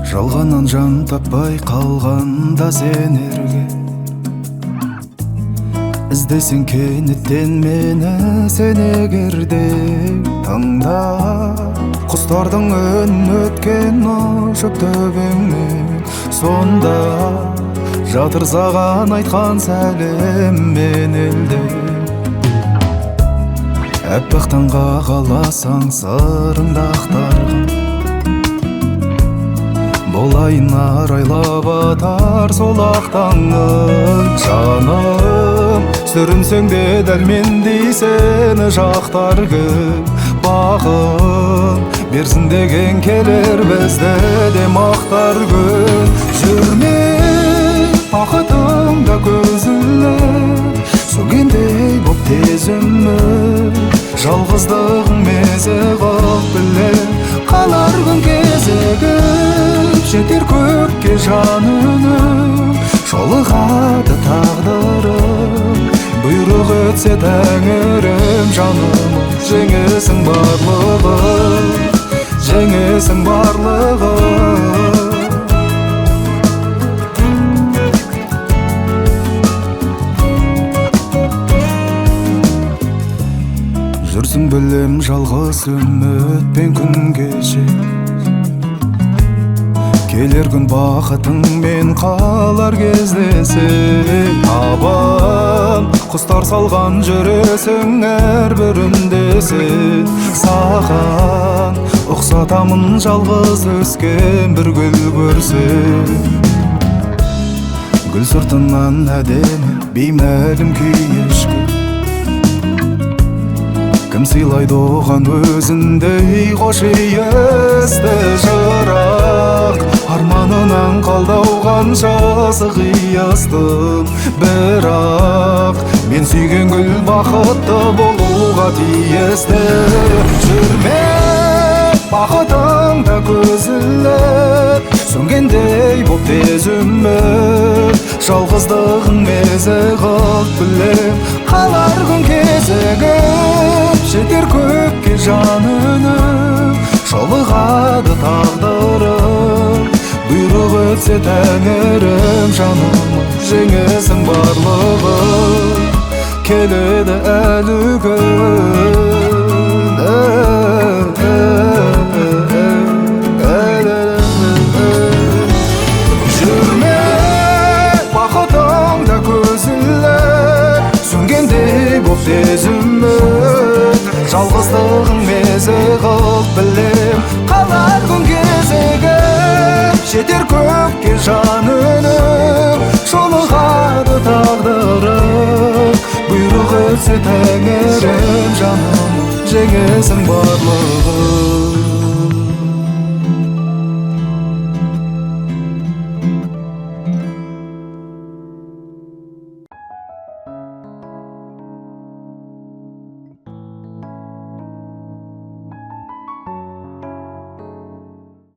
Жалғаннан жан таппай қалғанда сенерге іздесең кенеттен мені сен егерде таңда құстардың үнін өткен ұшып төбеңнен сонда жатыр саған айтқан сәлеммен елде әппақ таңға қаласаң сырыңды ақтарған болайын арайлап атар сол ақ таңың жаным сүрінсең де дәл мендей сені жақтар кім бағым берсін деген келер бізді де мақтар күн жүрме бақытыңда көз іліп сөнгендей боп тез үміт жалғыздығың мезі қылып білем қалар күн кезігіп жетер көкке жан үнім жолығады тағдырым бұйрық етсе тәңірім жаным жеңесің барлығым жеңесің барлығым жүрсің білем жалғыз үмітпен күн кешер келер күн бақытыңмен қалар кездесек табан құстар салған жүресің әрбір үндесек саған ұқсатамын жалғыз өскен бір гүл көрсек гүл сыртынан әдемі беймәлім күй ешкі кім сыйлайды оған өзіндей қош иісті жырақ арманынан қалдауған жазық иастым бірақ мен сүйген гүл бақытты болуға тиісті жүрме бақытыңда көз іліп сөнгендей боп тез үміт жалғыздығың мезі қылып білем қалар күн кезігіп жетер көкке жан үнім жолығады тағдырым бұйрық өтсе тәңірім жаным жеңесің барлығым келеді әлі күн жүрме бақытыңда көз іліп сөнгендей боп тез үміт жалғыздығың мезі қылып білем қалар күн кезігіп жетер көкке жан үнім жолығады тағдырым бұйрық етсе тәңірім жаным жеңесің барлығым